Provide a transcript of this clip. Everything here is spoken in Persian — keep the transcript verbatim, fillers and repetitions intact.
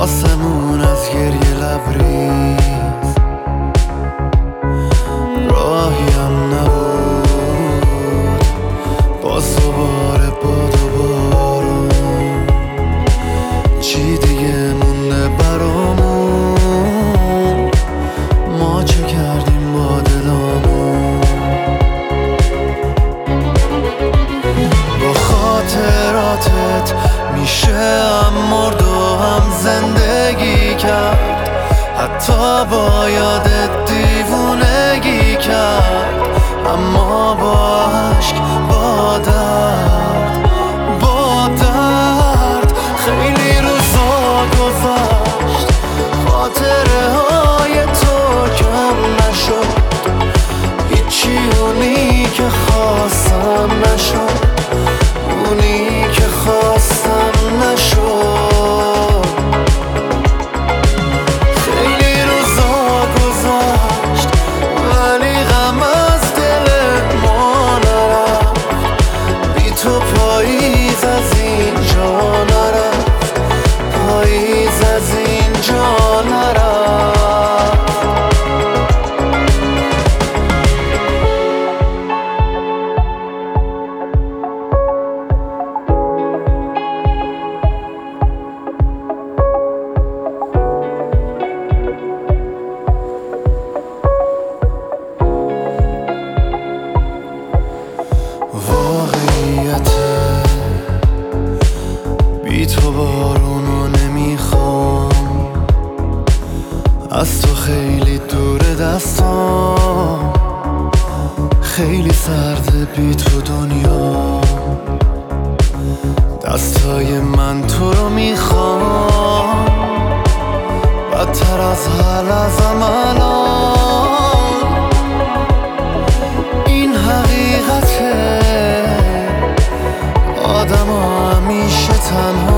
آسمون از گریه لبریز، راهی هم نبود باز دوباره باد و بارون. چی دیگه مونده برامون؟ ما چه کردیم با دلامون؟ با خاطراتت میشه هم مرد و هم زندگی کرد، حتی با یادت دیوونگی کرد. اما با عشق، با درد، با درد خیلی روزا گذشت، خاطره های تو کم نشد، هیچی اونی که خواستم نشد، اونی که خواستم نشد. خیلی روزا گذشت ولی غم از دل ما نرفت، بی تو پاییز از اینجا نرفت، پاییز از اینجا نرفت. واقعیته بی تو بارونو نمیخوام، از تو خیلی دور دستام، خیلی سرده بی تو دنیا. دستای من تو رو میخوام بدتر از حال ازم الان. این حقیقته، آدم ها همیشه تنها